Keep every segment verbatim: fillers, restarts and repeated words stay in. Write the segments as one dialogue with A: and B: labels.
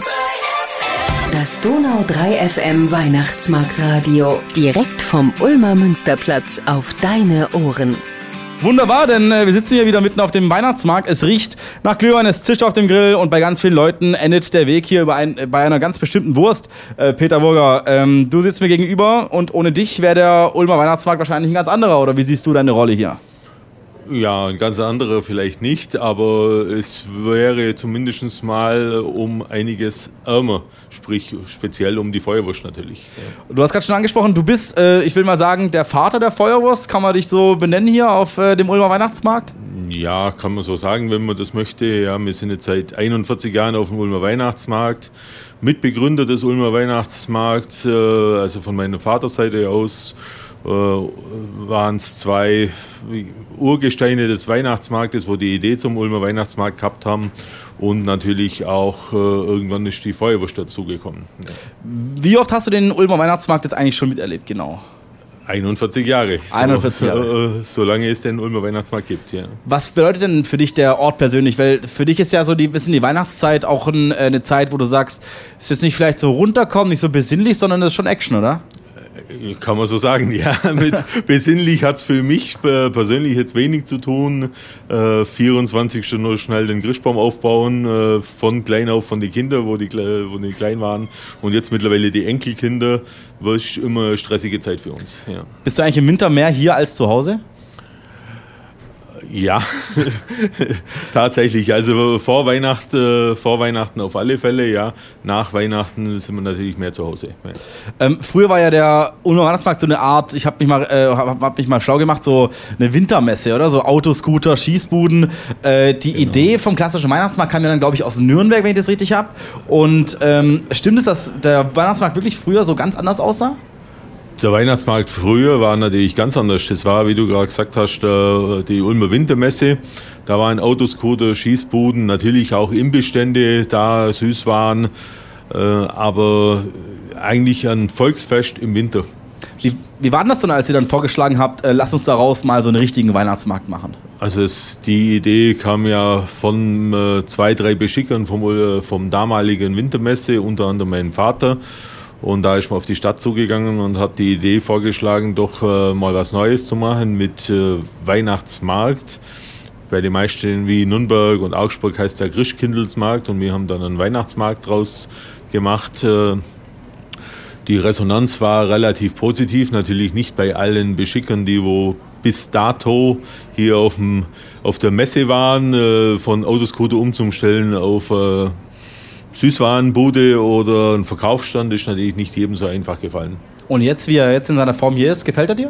A: Das Donau drei F M Weihnachtsmarktradio. Direkt vom Ulmer Münsterplatz auf deine Ohren.
B: Wunderbar, denn äh, wir sitzen hier wieder mitten auf dem Weihnachtsmarkt. Es riecht nach Glühwein, es zischt auf dem Grill und bei ganz vielen Leuten endet der Weg hier über ein, bei einer ganz bestimmten Wurst. Äh, Peter Burger, ähm, du sitzt mir gegenüber und ohne dich wäre der Ulmer Weihnachtsmarkt wahrscheinlich ein ganz anderer. Oder wie siehst du deine Rolle hier?
C: Ja, ein ganz anderer vielleicht nicht, aber es wäre zumindest mal um einiges ärmer, sprich speziell um die Feuerwurst natürlich.
B: Du hast gerade schon angesprochen, du bist, äh, ich will mal sagen, der Vater der Feuerwurst. Kann man dich so benennen hier auf äh, dem Ulmer Weihnachtsmarkt?
C: Ja, kann man so sagen, wenn man das möchte. Ja, wir sind jetzt seit einundvierzig Jahren auf dem Ulmer Weihnachtsmarkt. Mitbegründer des Ulmer Weihnachtsmarkts, äh, also von meiner Vaterseite aus, äh, waren es zwei Urgesteine des Weihnachtsmarktes, wo die Idee zum Ulmer Weihnachtsmarkt gehabt haben, und natürlich auch äh, irgendwann ist die Feuerwurst dazugekommen. Ja.
B: Wie oft hast du den Ulmer Weihnachtsmarkt jetzt eigentlich schon miterlebt, genau?
C: einundvierzig Jahre.
B: einundvierzig Jahre.
C: So, äh, solange es den Ulmer Weihnachtsmarkt gibt, ja.
B: Was bedeutet denn für dich der Ort persönlich? Weil für dich ist ja so die bisschen die Weihnachtszeit auch ein, äh, eine Zeit, wo du sagst, es ist jetzt nicht vielleicht so runterkommen, nicht so besinnlich, sondern das ist schon Action, oder?
C: Kann man so sagen, ja. Mit besinnlich hat es für mich persönlich jetzt wenig zu tun. Äh, vierundzwanzig Stunden nur schnell den Christbaum aufbauen, äh, von klein auf, von den Kindern, wo die, wo die klein waren. Und jetzt mittlerweile die Enkelkinder, war immer eine stressige Zeit für uns. Ja.
B: Bist du eigentlich im Winter mehr hier als zu Hause?
C: Ja, tatsächlich. Also vor Weihnachten, vor Weihnachten auf alle Fälle, ja. Nach Weihnachten sind wir natürlich mehr zu Hause. Ja.
B: Ähm, früher war ja der Ulmer Weihnachtsmarkt so eine Art, ich habe mich, äh, hab, hab mich mal schlau gemacht, so eine Wintermesse, oder? So Autoscooter, Schießbuden. Äh, die genau. Idee vom klassischen Weihnachtsmarkt kam ja dann, glaube ich, aus Nürnberg, wenn ich das richtig habe. Und ähm, stimmt es, dass der Weihnachtsmarkt wirklich früher so ganz anders aussah?
C: Der Weihnachtsmarkt früher war natürlich ganz anders. Das war, wie du gerade gesagt hast, die Ulmer Wintermesse. Da waren Autoscooter, Schießbuden, natürlich auch Imbissstände da, Süßwaren, aber eigentlich ein Volksfest im Winter.
B: Wie, wie war denn das dann, als ihr dann vorgeschlagen habt, äh, lasst uns daraus mal so einen richtigen Weihnachtsmarkt machen?
C: Also es, die Idee kam ja von äh, zwei, drei Beschickern vom, vom damaligen Wintermesse, unter anderem mein Vater. Und da ist man auf die Stadt zugegangen und hat die Idee vorgeschlagen, doch äh, mal was Neues zu machen mit äh, Weihnachtsmarkt. Bei den meisten wie Nürnberg und Augsburg heißt der Christkindlesmarkt, und wir haben dann einen Weihnachtsmarkt draus gemacht. Äh, die Resonanz war relativ positiv, natürlich nicht bei allen Beschickern, die wo bis dato hier auf, dem, auf der Messe waren, äh, von Autoscooter umzustellen auf äh, Süßwarenbude oder ein Verkaufsstand, ist natürlich nicht jedem so einfach gefallen.
B: Und jetzt, wie er jetzt in seiner Form hier ist, gefällt er dir?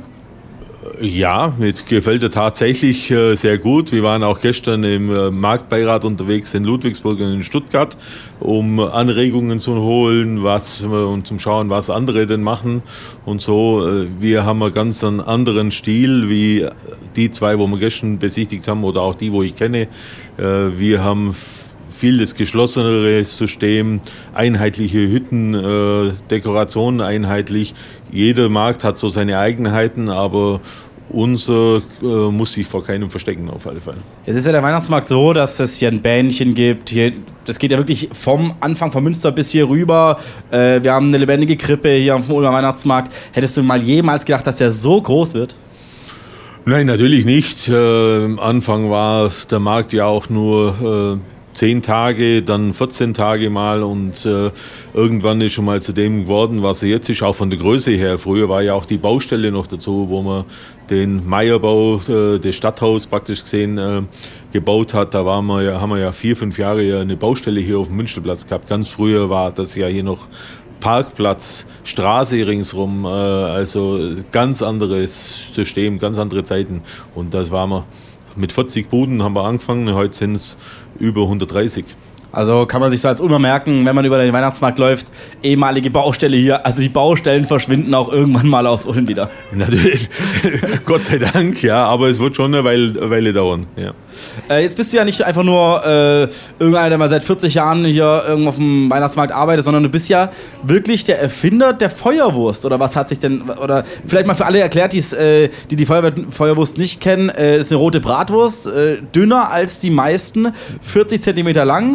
C: Ja, mir gefällt er tatsächlich äh, sehr gut. Wir waren auch gestern im äh, Marktbeirat unterwegs in Ludwigsburg und in Stuttgart, um Anregungen zu holen, was äh, und zum Schauen, was andere denn machen. Und so, äh, wir haben einen ganz einen anderen Stil wie die zwei, wo wir gestern besichtigt haben, oder auch die, wo ich kenne. Äh, wir haben f- viel das geschlossenere System, einheitliche Hütten, äh, Dekorationen einheitlich. Jeder Markt hat so seine Eigenheiten, aber unser äh, muss sich vor keinem verstecken, auf alle Fälle.
B: Jetzt ist ja der Weihnachtsmarkt so, dass es hier ein Bähnchen gibt. Hier, das geht ja wirklich vom Anfang von Münster bis hier rüber. Äh, wir haben eine lebendige Krippe hier am Ulmer Weihnachtsmarkt. Hättest du mal jemals gedacht, dass der so groß wird?
C: Nein, natürlich nicht. Äh, am Anfang war der Markt ja auch nur äh, zehn Tage, dann vierzehn Tage mal, und äh, irgendwann ist schon mal zu dem geworden, was er jetzt ist, auch von der Größe her. Früher war ja auch die Baustelle noch dazu, wo man den Meierbau, äh, das Stadthaus praktisch gesehen, äh, gebaut hat. Da waren wir ja, haben wir ja vier, fünf Jahre eine Baustelle hier auf dem Münsterplatz gehabt. Ganz früher war das ja hier noch Parkplatz, Straße ringsrum, äh, also ganz anderes System, ganz andere Zeiten. Und das waren wir. Mit vierzig Buden haben wir angefangen, heute sind es über hundertdreißig.
B: Also kann man sich so als Ulmer merken, wenn man über den Weihnachtsmarkt läuft, ehemalige Baustelle hier, also die Baustellen verschwinden auch irgendwann mal aus Ulm wieder.
C: Natürlich, Gott sei Dank, ja, aber es wird schon eine Weile, eine Weile dauern. Ja.
B: Äh, jetzt bist du ja nicht einfach nur äh, irgendeiner, der mal seit vierzig Jahren hier irgendwo auf dem Weihnachtsmarkt arbeitet, sondern du bist ja wirklich der Erfinder der Feuerwurst. Oder was hat sich denn, oder vielleicht mal für alle erklärt, die's, äh, die die Feuer- Feuerwurst nicht kennen, äh, ist eine rote Bratwurst, äh, dünner als die meisten, vierzig Zentimeter lang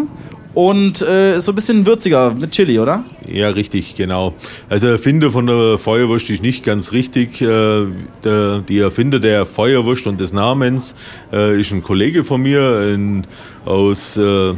B: und äh, ist so ein bisschen würziger mit Chili, oder?
C: Ja, richtig, genau. Also der Erfinder von der Feuerwurst ist nicht ganz richtig. Äh, der, die Erfinder der Feuerwurst und des Namens äh, ist ein Kollege von mir in, aus äh,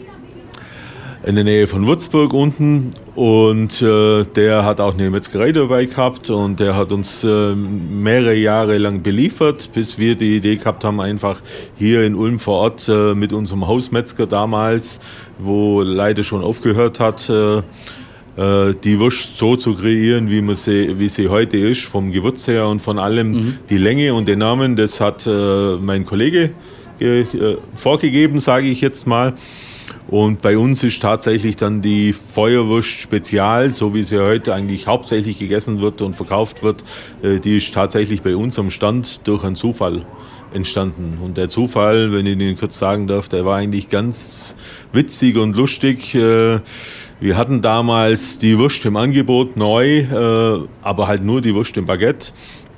C: in der Nähe von Würzburg unten, und äh, der hat auch eine Metzgerei dabei gehabt, und der hat uns äh, mehrere Jahre lang beliefert, bis wir die Idee gehabt haben, einfach hier in Ulm vor Ort äh, mit unserem Hausmetzger damals, wo leider schon aufgehört hat, äh, äh, die Wurst so zu kreieren, wie, man sie, wie sie heute ist, vom Gewürz her und von allem. Mhm. Die Länge und den Namen, das hat äh, mein Kollege äh, vorgegeben, sage ich jetzt mal. Und bei uns ist tatsächlich dann die Feuerwurst Spezial, so wie sie heute eigentlich hauptsächlich gegessen wird und verkauft wird, die ist tatsächlich bei uns am Stand durch einen Zufall entstanden. Und der Zufall, wenn ich Ihnen kurz sagen darf, der war eigentlich ganz witzig und lustig. Wir hatten damals die Wurst im Angebot neu, aber halt nur die Wurst im Baguette.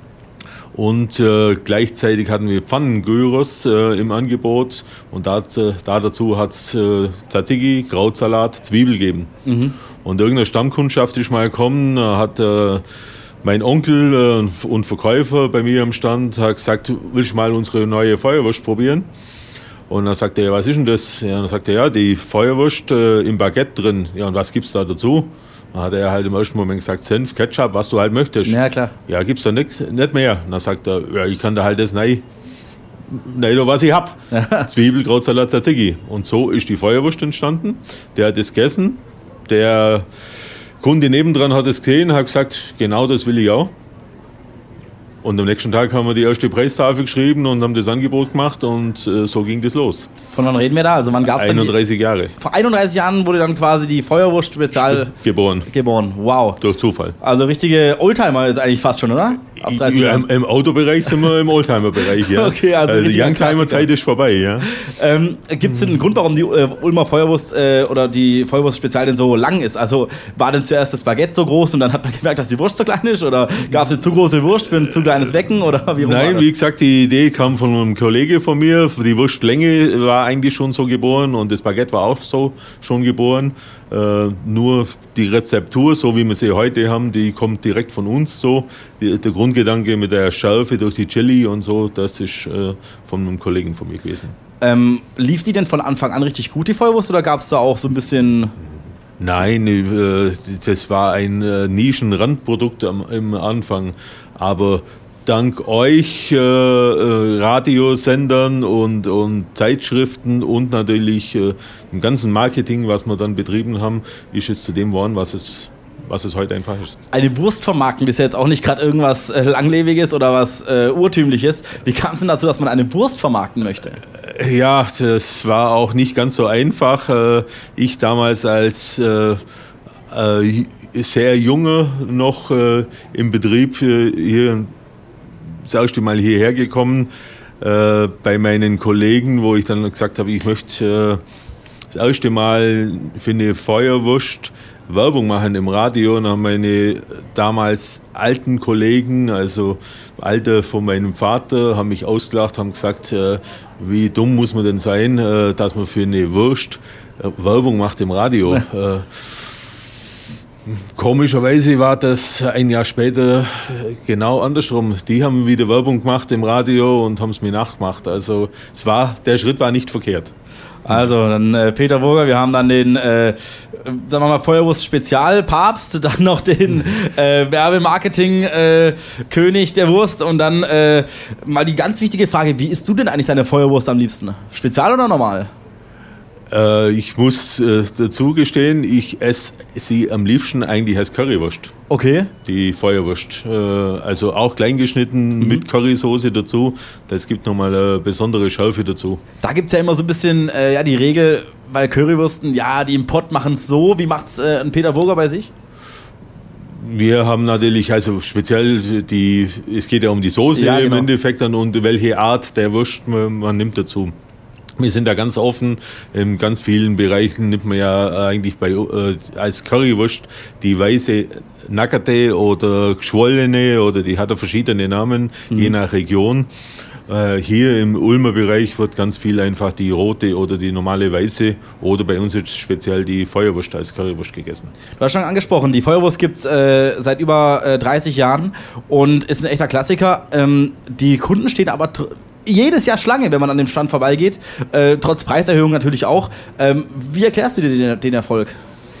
C: Und äh, gleichzeitig hatten wir Pfannengyros äh, im Angebot, und da, äh, da dazu hat es äh, Tzatziki, Krautsalat, Zwiebel gegeben. Mhm. Und irgendeine Stammkundschaft ist mal gekommen, hat äh, mein Onkel äh, und Verkäufer bei mir am Stand hat gesagt, willst du mal unsere neue Feuerwurst probieren? Und dann sagte er, was ist denn das? Ja, dann sagte er, ja, die Feuerwurst äh, im Baguette drin. Ja, und was gibt's da dazu? Dann hat er halt im ersten Moment gesagt, Senf, Ketchup, was du halt möchtest.
B: Ja, klar.
C: Ja, gibt's da nix, nicht mehr. Dann sagt er, ja, ich kann da halt das nein, nein, was ich hab. Zwiebel, Krautsalat, Tzatziki. Und so ist die Feuerwurst entstanden. Der hat es gegessen. Der Kunde nebendran hat es gesehen, hat gesagt, genau das will ich auch. Und am nächsten Tag haben wir die erste Preistafel geschrieben und haben das Angebot gemacht, und äh, so ging das los.
B: Von wann reden wir da? Also wann gab's
C: einunddreißig
B: die,
C: Jahre.
B: Vor einunddreißig Jahren wurde dann quasi die Feuerwurst Spezial
C: geboren.
B: Geboren. Wow.
C: Durch Zufall.
B: Also richtige Oldtimer jetzt eigentlich fast schon, oder?
C: Ab dreißig ja, im, Im Autobereich sind wir im Oldtimer-Bereich, ja.
B: Okay, also,
C: also die Youngtimer-Zeit ist vorbei, ja.
B: Ähm, Gibt es denn einen Grund, warum die äh, Ulmer Feuerwurst äh, oder die Feuerwurst Spezial denn so lang ist? Also war denn zuerst das Baguette so groß und dann hat man gemerkt, dass die Wurst so klein ist? Oder gab es eine zu große Wurst für ein zu kleines Wecken? Oder wie
C: Nein, wie gesagt, die Idee kam von einem Kollege von mir. Die Wurstlänge war eigentlich schon so geboren und das Baguette war auch so schon geboren. Äh, nur die Rezeptur, so wie wir sie heute haben, die kommt direkt von uns so. Die, der Grundgedanke mit der Schärfe durch die Chili und so, das ist äh, von einem Kollegen von mir gewesen.
B: Ähm, lief die denn von Anfang an richtig gut, die Feuerwurst, oder gab es da auch so ein bisschen...
C: Nein, äh, das war ein äh, Nischen-Randprodukt am, im Anfang, aber dank euch, äh, äh, Radiosendern und, und Zeitschriften und natürlich äh, dem ganzen Marketing, was wir dann betrieben haben, ist es zu dem geworden, was es, was es heute einfach ist.
B: Eine Wurst vermarkten ist ja jetzt auch nicht gerade irgendwas äh, Langlebiges oder was äh, Urtümliches. Wie kam es denn dazu, dass man eine Wurst vermarkten möchte?
C: Ja, das war auch nicht ganz so einfach. Äh, ich damals als äh, äh, sehr junger noch äh, im Betrieb äh, hier das erste Mal hierher gekommen äh, bei meinen Kollegen, wo ich dann gesagt habe, ich möchte äh, das erste Mal für eine Feuerwurst Werbung machen im Radio. Und haben meine damals alten Kollegen, also Alter von meinem Vater, haben mich ausgelacht, haben gesagt, äh, wie dumm muss man denn sein, äh, dass man für eine Wurst äh, Werbung macht im Radio. äh, Komischerweise war das ein Jahr später genau andersrum. Die haben wieder Werbung gemacht im Radio und haben es mir nachgemacht. Also es war, der Schritt war nicht verkehrt.
B: Also dann äh, Peter Burger, wir haben dann den, äh, sagen wir mal, Feuerwurst-Spezial-Papst, dann noch den äh, Werbemarketing-König äh, der Wurst und dann äh, mal die ganz wichtige Frage, wie isst du denn eigentlich deine Feuerwurst am liebsten? Spezial oder normal?
C: Ich muss äh, dazu gestehen, ich esse sie am liebsten eigentlich als Currywurst.
B: Okay.
C: Die Feuerwurst. Äh, also auch klein geschnitten mhm. mit Currysoße dazu. Das gibt nochmal eine besondere Schärfe dazu.
B: Da gibt es ja immer so ein bisschen äh, ja, die Regel bei Currywürsten, ja, die im Pott machen es so. Wie macht es äh, ein Peter Burger bei sich?
C: Wir haben natürlich, also speziell die, es geht ja um die Soße ja, genau. im Endeffekt dann und welche Art der Wurst man, man nimmt dazu. Wir sind da ganz offen, in ganz vielen Bereichen nimmt man ja eigentlich bei, äh, als Currywurst die weiße Nackerte oder geschwollene oder die hat ja verschiedene Namen, mhm. je nach Region. Äh, hier im Ulmer Bereich wird ganz viel einfach die rote oder die normale weiße oder bei uns jetzt speziell die Feuerwurst als Currywurst gegessen.
B: Du hast schon angesprochen, die Feuerwurst gibt es äh, seit über äh, dreißig Jahren und ist ein echter Klassiker. Ähm, die Kunden stehen aber tr- jedes Jahr Schlange, wenn man an dem Stand vorbeigeht, äh, trotz Preiserhöhung natürlich auch. Ähm, wie erklärst du dir den, den Erfolg?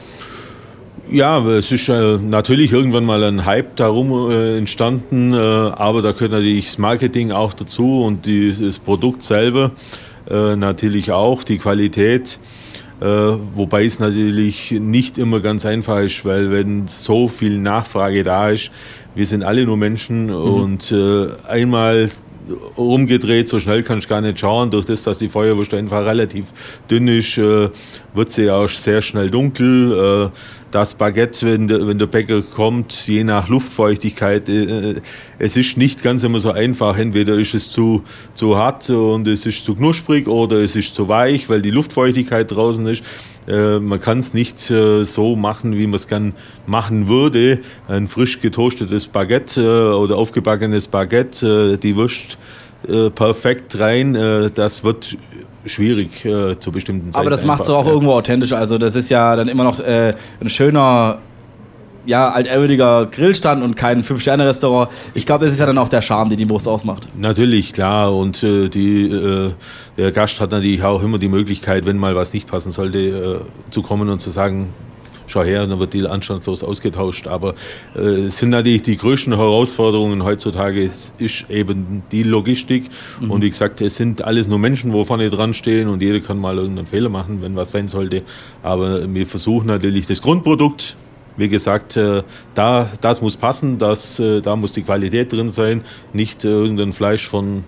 C: Ja, es ist äh, natürlich irgendwann mal ein Hype darum äh, entstanden, äh, aber da gehört natürlich das Marketing auch dazu und die, das Produkt selber äh, natürlich auch, die Qualität, äh, wobei es natürlich nicht immer ganz einfach ist, weil wenn so viel Nachfrage da ist, wir sind alle nur Menschen mhm. und äh, einmal umgedreht, so schnell kannst du gar nicht schauen. Durch das, dass die Feuerwurst einfach relativ dünn ist, äh, wird sie auch sehr schnell dunkel. Äh, das Baguette, wenn der, wenn der Bäcker kommt, je nach Luftfeuchtigkeit, äh, es ist nicht ganz immer so einfach. Entweder ist es zu, zu hart und es ist zu knusprig oder es ist zu weich, weil die Luftfeuchtigkeit draußen ist. Äh, man kann es nicht äh, so machen, wie man es gern machen würde. Ein frisch getoastetes Baguette äh, oder aufgebackenes Baguette, äh, die Wurst äh, perfekt rein, äh, das wird schwierig äh, zu bestimmten Zeiten.
B: Aber das macht es auch ja. irgendwo authentisch. Also das ist ja dann immer noch äh, ein schöner, ja, altehrwürdiger Grillstand und kein Fünf-Sterne-Restaurant. Ich glaube, das ist ja dann auch der Charme, den die Wurst ausmacht.
C: Natürlich, klar. Und äh, die, äh, der Gast hat natürlich auch immer die Möglichkeit, wenn mal was nicht passen sollte, äh, zu kommen und zu sagen, schau her, dann wird die anstandslos ausgetauscht. Aber äh, es sind natürlich die größten Herausforderungen heutzutage, ist eben die Logistik. Mhm. Und wie gesagt, es sind alles nur Menschen, wo vorne dran stehen und jeder kann mal irgendeinen Fehler machen, wenn was sein sollte. Aber wir versuchen natürlich das Grundprodukt, wie gesagt, äh, da, das muss passen, das, äh, da muss die Qualität drin sein, nicht äh, irgendein Fleisch von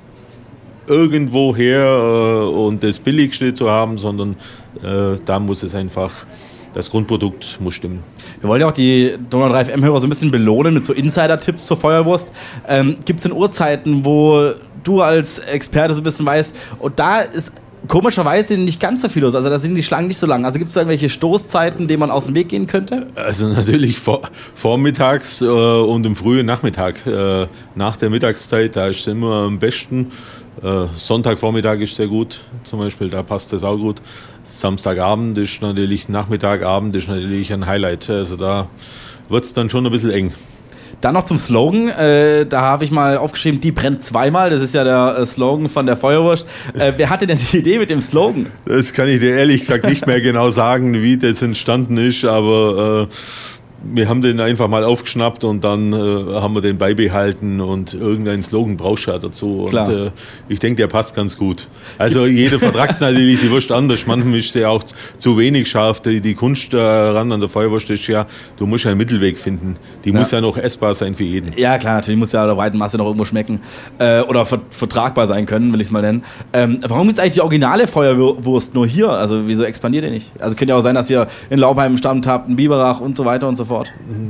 C: irgendwoher äh, und das Billigste zu haben, sondern äh, da muss es einfach, das Grundprodukt muss stimmen.
B: Wir wollen ja auch die Donau drei F M-Hörer so ein bisschen belohnen mit so Insider-Tipps zur Feuerwurst. Ähm, Gibt es denn Uhrzeiten, wo du als Experte so ein bisschen weißt, und da ist komischerweise nicht ganz so viel los, also da sind die Schlangen nicht so lang. Also gibt es da irgendwelche Stoßzeiten, denen man aus dem Weg gehen könnte?
C: Also natürlich vor, vormittags äh, und im frühen Nachmittag. Äh, nach der Mittagszeit, da ist es immer am besten. Äh, Sonntagvormittag ist sehr gut, zum Beispiel, da passt das auch gut. Samstagabend ist natürlich, Nachmittagabend ist natürlich ein Highlight, also da wird es dann schon ein bisschen eng.
B: Dann noch zum Slogan, äh, da habe ich mal aufgeschrieben, die brennt zweimal, das ist ja der äh, Slogan von der Feuerwurst. Äh, wer hatte denn die Idee mit dem Slogan?
C: Das kann ich dir ehrlich gesagt nicht mehr genau sagen, wie das entstanden ist, aber äh, wir haben den einfach mal aufgeschnappt und dann äh, haben wir den beibehalten und irgendeinen Slogan brauchst du ja dazu.
B: Klar.
C: Und äh, ich denke, der passt ganz gut. Also jeder vertragt natürlich die Wurst anders. Manchmal ist sie auch zu wenig scharf. Die, die Kunst daran an der Feuerwurst ist ja, du musst einen Mittelweg finden. Die ja. muss ja noch essbar sein für jeden.
B: Ja klar, natürlich muss ja der breiten Masse noch irgendwo schmecken. Äh, oder ver- vertragbar sein können, will ich es mal nennen. Ähm, warum ist eigentlich die originale Feuerwurst nur hier? Also wieso expandiert ihr nicht? Also könnte ja auch sein, dass ihr in Laubheim einen Stand habt, in Biberach und so weiter und so fort.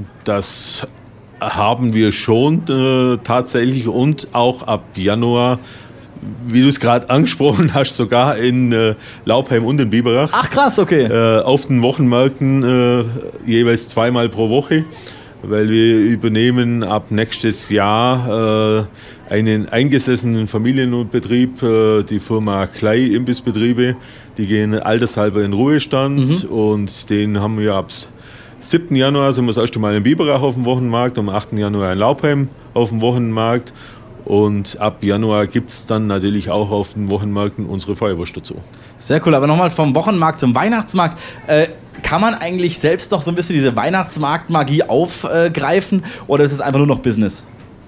C: Das haben wir schon äh, tatsächlich und auch ab Januar, wie du es gerade angesprochen hast, sogar in äh, Laubheim und in Biberach.
B: Ach krass, okay.
C: Äh, auf den Wochenmärkten äh, jeweils zweimal pro Woche, weil wir übernehmen ab nächstes Jahr äh, einen eingesessenen Familienbetrieb, äh, die Firma Klei Imbissbetriebe, die gehen altershalber in Ruhestand mhm. und den haben wir ab siebten Januar sind wir das erste Mal in Biberach auf dem Wochenmarkt, am achten Januar in Laubheim auf dem Wochenmarkt und ab Januar gibt es dann natürlich auch auf den Wochenmärkten unsere Feuerwurst dazu.
B: Sehr cool, aber nochmal vom Wochenmarkt zum Weihnachtsmarkt. Äh, kann man eigentlich selbst noch so ein bisschen diese Weihnachtsmarktmagie aufgreifen oder ist es einfach nur noch Business?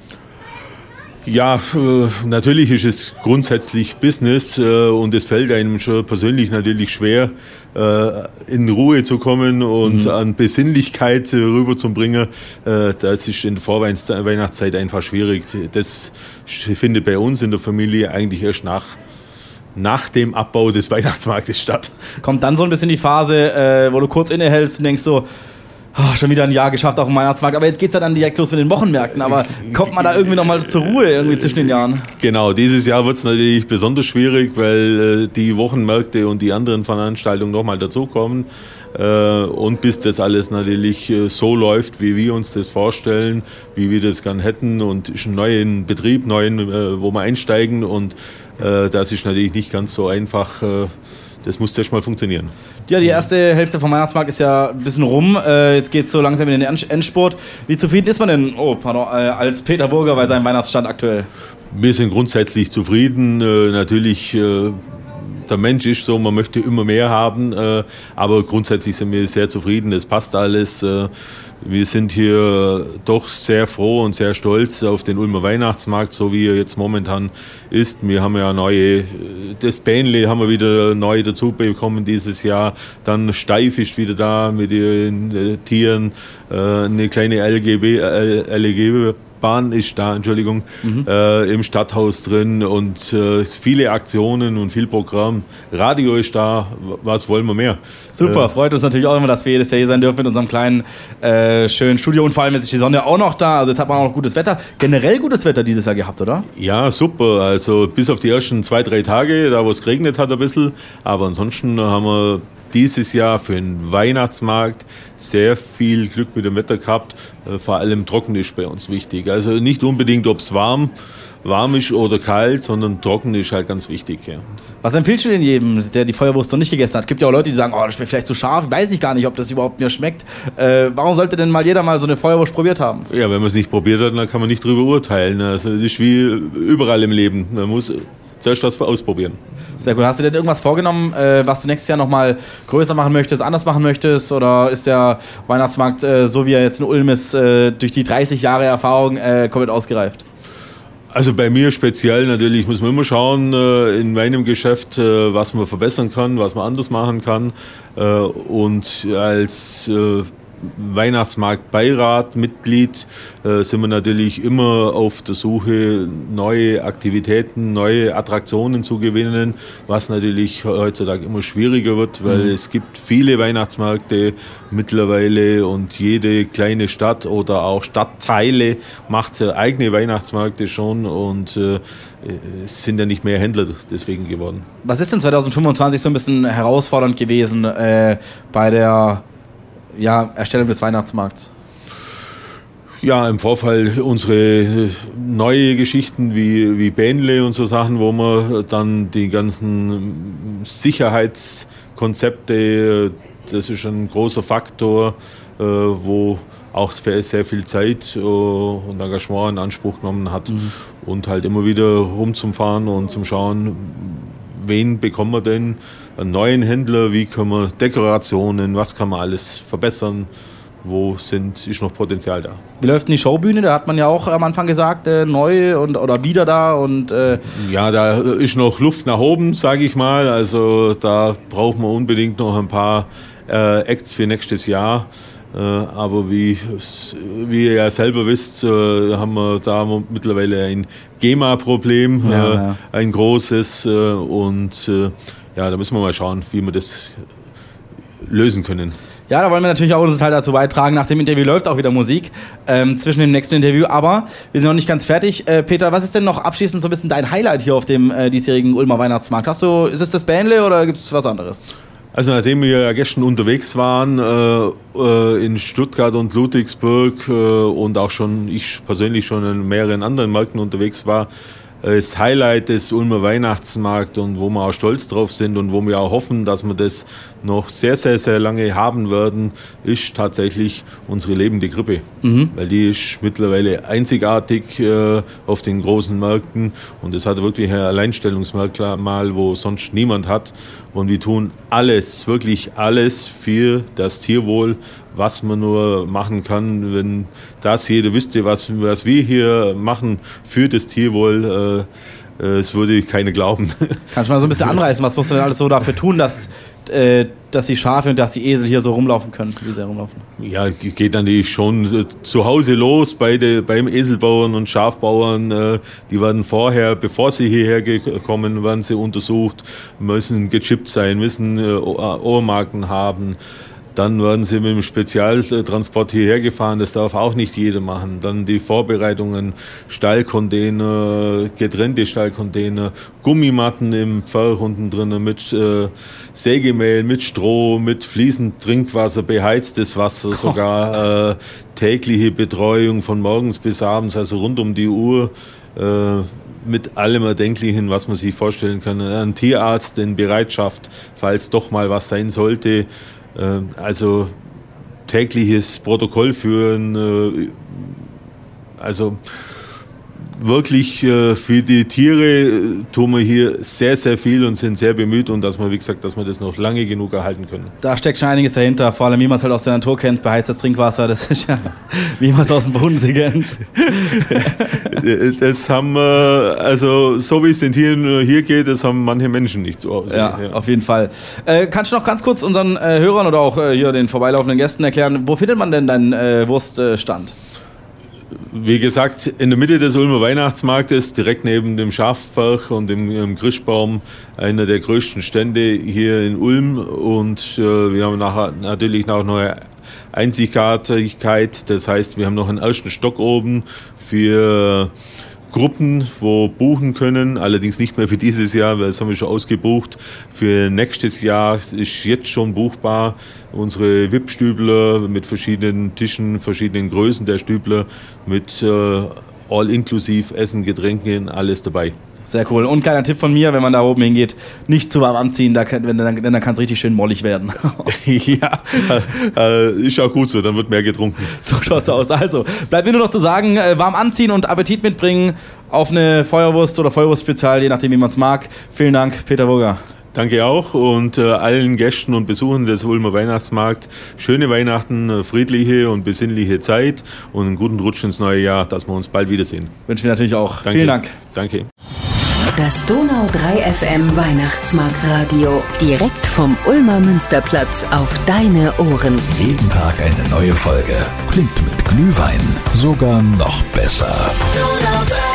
C: Ja, äh, natürlich ist es grundsätzlich Business äh, und es fällt einem schon persönlich natürlich schwer, äh, in Ruhe zu kommen und mhm. an Besinnlichkeit äh, rüberzubringen. Äh, das ist in der Vorweihnachtszeit einfach schwierig. Das findet bei uns in der Familie eigentlich erst nach, nach dem Abbau des Weihnachtsmarktes statt.
B: Kommt dann so ein bisschen die Phase, äh, wo du kurz innehältst und denkst so, oh, schon wieder ein Jahr geschafft auf dem Weihnachtsmarkt, aber jetzt geht es ja dann direkt los mit den Wochenmärkten, aber kommt man da irgendwie nochmal zur Ruhe irgendwie zwischen den Jahren?
C: Genau, dieses Jahr wird es natürlich besonders schwierig, weil äh, die Wochenmärkte und die anderen Veranstaltungen nochmal dazukommen, Äh, und bis das alles natürlich äh, so läuft, wie wir uns das vorstellen, wie wir das gern hätten und ist ein neuer Betrieb, neuen, äh, wo wir einsteigen und äh, das ist natürlich nicht ganz so einfach. Äh, das muss erst mal funktionieren.
B: Ja, die erste Hälfte vom Weihnachtsmarkt ist ja ein bisschen rum. Äh, jetzt geht es so langsam in den Endspurt. Wie zufrieden ist man denn, oh, pardon, äh, als Peter Burger bei seinem Weihnachtsstand aktuell?
C: Wir sind grundsätzlich zufrieden. Äh, natürlich, äh, der Mensch ist so, man möchte immer mehr haben. Äh, aber grundsätzlich sind wir sehr zufrieden. Es passt alles. Äh, wir sind hier doch sehr froh und sehr stolz auf den Ulmer Weihnachtsmarkt, so wie er jetzt momentan ist. Wir haben ja neue, das Bähnle haben wir wieder neu dazu bekommen dieses Jahr. Dann Steif ist wieder da mit den äh, Tieren. Äh, eine kleine L G B, L E G Bahn ist da, Entschuldigung, mhm. äh, im Stadthaus drin und äh, viele Aktionen und viel Programm. Radio ist da, was wollen wir mehr?
B: Super,
C: äh,
B: freut uns natürlich auch immer, dass wir jedes Jahr hier sein dürfen mit unserem kleinen, äh, schönen Studio und vor allem ist die Sonne auch noch da, also jetzt hat man auch noch gutes Wetter. Generell gutes Wetter dieses Jahr gehabt, oder?
C: Ja, super, also bis auf die ersten zwei, drei Tage, da wo es geregnet hat ein bisschen, aber ansonsten haben wir dieses Jahr für den Weihnachtsmarkt sehr viel Glück mit dem Wetter gehabt. Vor allem trocken ist bei uns wichtig. Also nicht unbedingt, ob es warm, warm ist oder kalt, sondern trocken ist halt ganz wichtig. Ja.
B: Was empfiehlst du denn jedem, der die Feuerwurst noch nicht gegessen hat? Es gibt ja auch Leute, die sagen, oh, das schmeckt vielleicht zu scharf. Weiß ich gar nicht, ob das überhaupt mir schmeckt. Äh, warum sollte denn mal jeder mal so eine Feuerwurst probiert haben?
C: Ja, wenn man es nicht probiert hat, dann kann man nicht drüber urteilen. Also das ist wie überall im Leben. Man muss zuerst was ausprobieren.
B: Sehr gut. Hast du denn irgendwas vorgenommen, äh, was du nächstes Jahr nochmal größer machen möchtest, anders machen möchtest? Oder ist der Weihnachtsmarkt, äh, so wie er jetzt in Ulm ist, äh, durch die dreißig Jahre Erfahrung äh, komplett ausgereift?
C: Also bei mir speziell natürlich muss man immer schauen äh, in meinem Geschäft, äh, was man verbessern kann, was man anders machen kann. Äh, und als äh, Weihnachtsmarktbeirat, Mitglied, äh, sind wir natürlich immer auf der Suche, neue Aktivitäten, neue Attraktionen zu gewinnen, was natürlich heutzutage immer schwieriger wird, weil mhm. es gibt viele Weihnachtsmärkte mittlerweile und jede kleine Stadt oder auch Stadtteile macht eigene Weihnachtsmärkte schon und äh, es sind ja nicht mehr Händler deswegen geworden.
B: Was ist denn zwanzig fünfundzwanzig so ein bisschen herausfordernd gewesen äh, bei der ja, Erstellung des Weihnachtsmarkts?
C: Ja, im Vorfall unsere neue Geschichten wie, wie Bähnle und so Sachen, wo man dann die ganzen Sicherheitskonzepte, das ist ein großer Faktor, wo auch sehr viel Zeit und Engagement in Anspruch genommen hat. Mhm. Und halt immer wieder rumzufahren und zum Schauen, wen bekommen wir denn, einen neuen Händler, wie können wir Dekorationen, was kann man alles verbessern, wo sind, ist noch Potenzial da.
B: Wie läuft denn die Showbühne? Da hat man ja auch am Anfang gesagt, äh, neu und, oder wieder da. Und, äh
C: ja, da ist noch Luft nach oben, sage ich mal. Also da brauchen wir unbedingt noch ein paar äh, Acts für nächstes Jahr. Äh, aber wie, wie ihr ja selber wisst, äh, haben wir da mittlerweile ein GEMA-Problem,
B: ja,
C: äh,
B: ja.
C: ein großes. Äh, und äh, ja, da müssen wir mal schauen, wie wir das lösen können.
B: Ja, da wollen wir natürlich auch unseren Teil dazu beitragen. Nach dem Interview läuft auch wieder Musik ähm, zwischen dem nächsten Interview. Aber wir sind noch nicht ganz fertig. Äh, Peter, was ist denn noch abschließend so ein bisschen dein Highlight hier auf dem äh, diesjährigen Ulmer Weihnachtsmarkt? Hast du, ist es das Bähnle oder gibt es was anderes?
C: Also nachdem wir ja gestern unterwegs waren äh, äh, in Stuttgart und Ludwigsburg äh, und auch schon, ich persönlich schon in mehreren anderen Märkten unterwegs war, das Highlight des Ulmer Weihnachtsmarkt und wo wir auch stolz drauf sind und wo wir auch hoffen, dass wir das noch sehr, sehr, sehr lange haben werden, ist tatsächlich unsere lebende Krippe. Mhm. Weil die ist mittlerweile einzigartig äh, auf den großen Märkten und es hat wirklich ein Alleinstellungsmerkmal, wo sonst niemand hat. Und wir tun alles, wirklich alles für das Tierwohl, was man nur machen kann. Wenn das jeder wüsste, was, was wir hier machen für das Tierwohl, äh, äh, es würde keiner glauben.
B: Kannst du mal so ein bisschen anreißen, was musst du denn alles so dafür tun, dass, äh, dass die Schafe und dass die Esel hier so rumlaufen können, wie sie rumlaufen?
C: Ja, geht natürlich schon äh, zu Hause los bei de, beim Eselbauern und Schafbauern. Äh, die werden vorher, bevor sie hierher kommen, werden sie untersucht, müssen gechippt sein, müssen äh, Ohrmarken haben. Dann werden sie mit dem Spezialtransport hierher gefahren, das darf auch nicht jeder machen. Dann die Vorbereitungen, Stallcontainer, getrennte Stallcontainer, Gummimatten im Pferch unten drin mit äh, Sägemehl, mit Stroh, mit fließend Trinkwasser, beheiztes Wasser, sogar äh, tägliche Betreuung von morgens bis abends, also rund um die Uhr. Äh, mit allem Erdenklichen, was man sich vorstellen kann. Ein Tierarzt in Bereitschaft, falls doch mal was sein sollte. Also tägliches Protokoll führen, also wirklich für die Tiere tun wir hier sehr, sehr viel und sind sehr bemüht und dass wir, wie gesagt, dass wir das noch lange genug erhalten können.
B: Da steckt schon einiges dahinter, vor allem wie man es halt aus der Natur kennt, beheiztes Trinkwasser, das ist ja, wie man es aus dem Bodensee kennt.
C: Das haben wir, also so wie es den Tieren hier geht, das haben manche Menschen nicht so aus.
B: Ja, ja, auf jeden Fall. Äh, kannst du noch ganz kurz unseren äh, Hörern oder auch äh, hier den vorbeilaufenden Gästen erklären, wo findet man denn deinen äh, Wurststand?
C: Wie gesagt, in der Mitte des Ulmer Weihnachtsmarktes, direkt neben dem Schafpferch und dem, dem Christbaum, einer der größten Stände hier in Ulm. Und äh, wir haben nachher natürlich auch noch eine Einzigartigkeit. Das heißt, wir haben noch einen ersten Stock oben für Gruppen, wo buchen können, allerdings nicht mehr für dieses Jahr, weil das haben wir schon ausgebucht. Für nächstes Jahr ist jetzt schon buchbar unsere V I P-Stübler mit verschiedenen Tischen, verschiedenen Größen der Stübler, mit äh, all-inklusiv Essen, Getränken, alles dabei.
B: Sehr cool. Und kleiner Tipp von mir, wenn man da oben hingeht, nicht zu warm anziehen, da kann, denn dann kann es richtig schön mollig werden.
C: Ja, äh, ist auch gut so, dann wird mehr getrunken.
B: So schaut's aus. Also, bleibt mir nur noch zu sagen, äh, warm anziehen und Appetit mitbringen auf eine Feuerwurst oder Feuerwurstspezial, je nachdem, wie man es mag. Vielen Dank, Peter Burger.
C: Danke auch und äh, allen Gästen und Besuchern des Ulmer Weihnachtsmarkts schöne Weihnachten, friedliche und besinnliche Zeit und einen guten Rutsch ins neue Jahr, dass wir uns bald wiedersehen.
B: Wünschen wir natürlich auch.
C: Danke.
B: Vielen Dank.
C: Danke.
A: Das Donau drei F M Weihnachtsmarktradio. Direkt vom Ulmer Münsterplatz auf deine Ohren.
D: Jeden Tag eine neue Folge. Klingt mit Glühwein sogar noch besser.
E: Donau drei